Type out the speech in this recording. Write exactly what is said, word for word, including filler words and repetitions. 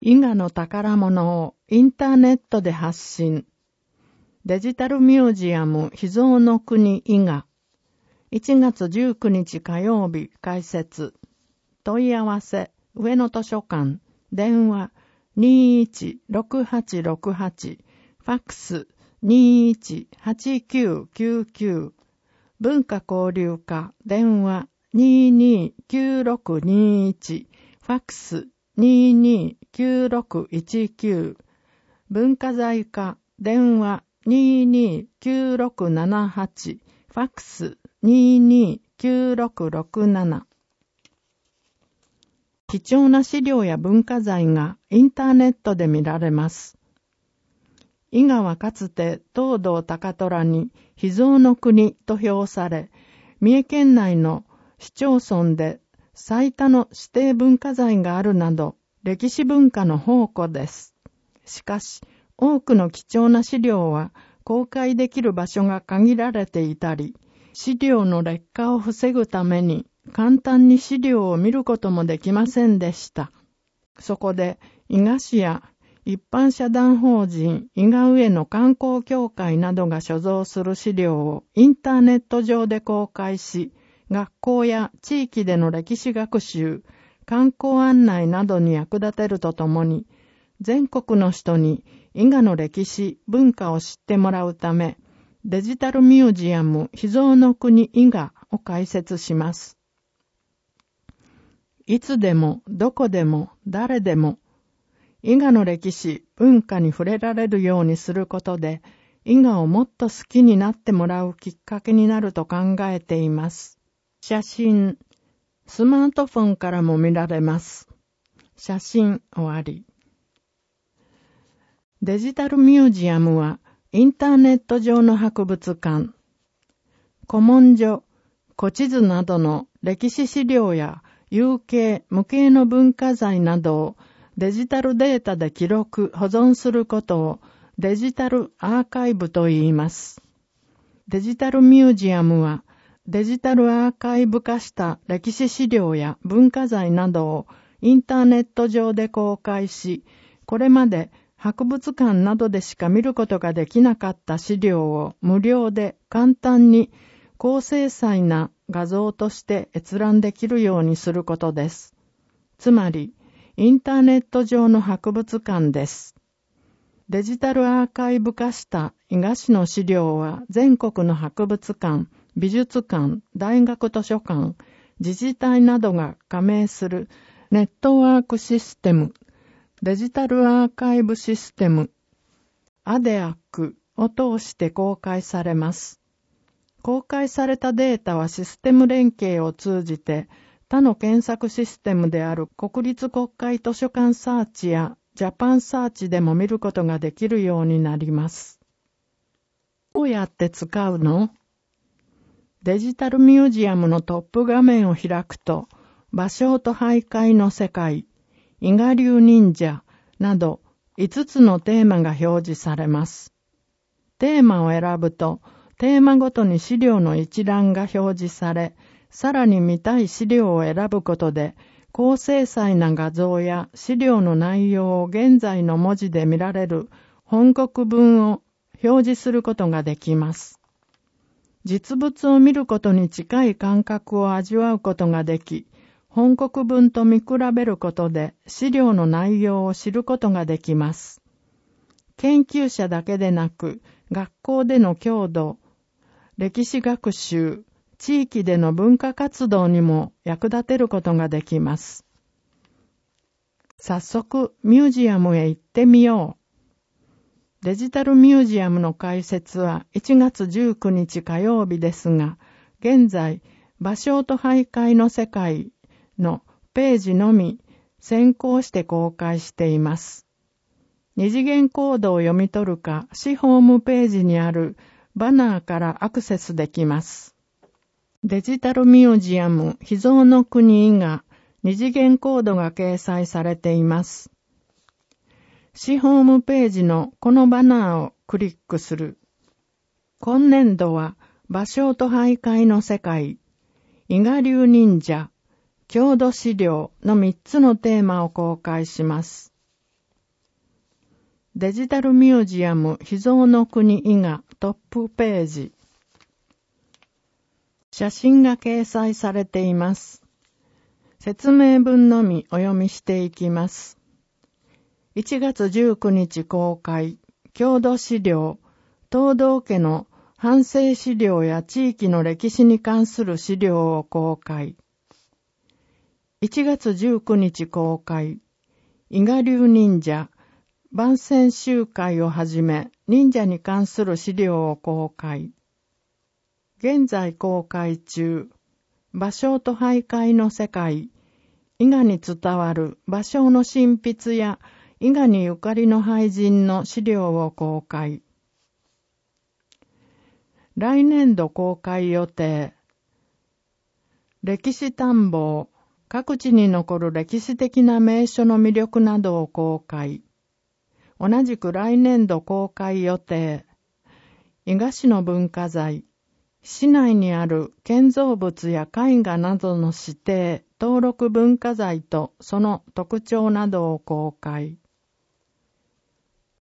伊賀の宝物をインターネットで発信。デジタルミュージアム秘蔵の国伊賀。いちがつじゅうくにち火曜日開設。問い合わせ、上野図書館。電話 にーいちろくはちろくはち。ファックス にーいちはちきゅうきゅうきゅう。文化交流課。電話 にーにーきゅうろくにーいち。ファックス にーにーきゅうろくいちきゅう。文化財課。電話 にーにーきゅうろくななはち。ファックス にーにーきゅうろくろくなな。貴重な資料や文化財がインターネットで見られます。伊賀はかつて東堂高虎に秘蔵の国と評され、三重県内の市町村で最多の指定文化財があるなど、歴史文化の宝庫です。しかし、多くの貴重な資料は公開できる場所が限られていたり、資料の劣化を防ぐために簡単に資料を見ることもできませんでした。そこで、伊賀市や一般社団法人伊賀上野観光協会などが所蔵する資料をインターネット上で公開し、学校や地域での歴史学習、観光案内などに役立てるとともに、全国の人に伊賀の歴史、文化を知ってもらうため、デジタルミュージアム秘蔵の国伊賀を開設します。いつでも、どこでも、誰でも、伊賀の歴史、文化に触れられるようにすることで、伊賀をもっと好きになってもらうきっかけになると考えています。写真、スマートフォンからも見られます。写真終わり。デジタルミュージアムはインターネット上の博物館。古文書、古地図などの歴史資料や有形、無形の文化財などをデジタルデータで記録、保存することをデジタルアーカイブと言います。デジタルミュージアムはデジタルアーカイブ化した歴史資料や文化財などをインターネット上で公開し、これまで博物館などでしか見ることができなかった資料を無料で簡単に高精細な画像として閲覧できるようにすることです。つまり、インターネット上の博物館です。デジタルアーカイブ化した伊賀市の資料は全国の博物館、美術館、大学図書館、自治体などが加盟するネットワークシステム、デジタルアーカイブシステム、アデアックを通して公開されます。公開されたデータはシステム連携を通じて他の検索システムである国立国会図書館サーチやジャパンサーチでも見ることができるようになります。どうやって使うの？デジタルミュージアムのトップ画面を開くと、芭蕉と俳諧の世界、伊賀流忍者などいつつのテーマが表示されます。テーマを選ぶと、テーマごとに資料の一覧が表示され、さらに見たい資料を選ぶことで、高精細な画像や資料の内容を現在の文字で見られる本国文を表示することができます。実物を見ることに近い感覚を味わうことができ、本国文と見比べることで資料の内容を知ることができます。研究者だけでなく、学校での教導、歴史学習、地域での文化活動にも役立てることができます。早速、ミュージアムへ行ってみよう。デジタルミュージアムの開設はいちがつじゅうくにち火曜日ですが、現在、芭蕉と俳諧の世界のページのみ先行して公開しています。二次元コードを読み取るか、市ホームページにあるバナーからアクセスできます。デジタルミュージアム秘蔵の国伊賀二次元コードが掲載されています。市ホームページのこのバナーをクリックする。今年度は芭蕉と俳諧の世界、伊賀流忍者、郷土資料のみっつのテーマを公開します。 デジタルミュージアム秘蔵の国伊賀トップページ。写真が掲載されています。説明文のみお読みしていきます。いちがつじゅうくにち公開、郷土資料、東道家の反省資料や地域の歴史に関する資料を公開。いちがつじゅうくにち公開、伊賀流忍者、万戦集会をはじめ、忍者に関する資料を公開。現在公開中、芭蕉と俳諧の世界、伊賀に伝わる芭蕉の執筆や伊賀にゆかりの俳人の資料を公開。来年度公開予定。歴史探訪、各地に残る歴史的な名所の魅力などを公開。同じく来年度公開予定。伊賀市の文化財、市内にある建造物や絵画などの指定、登録文化財とその特徴などを公開。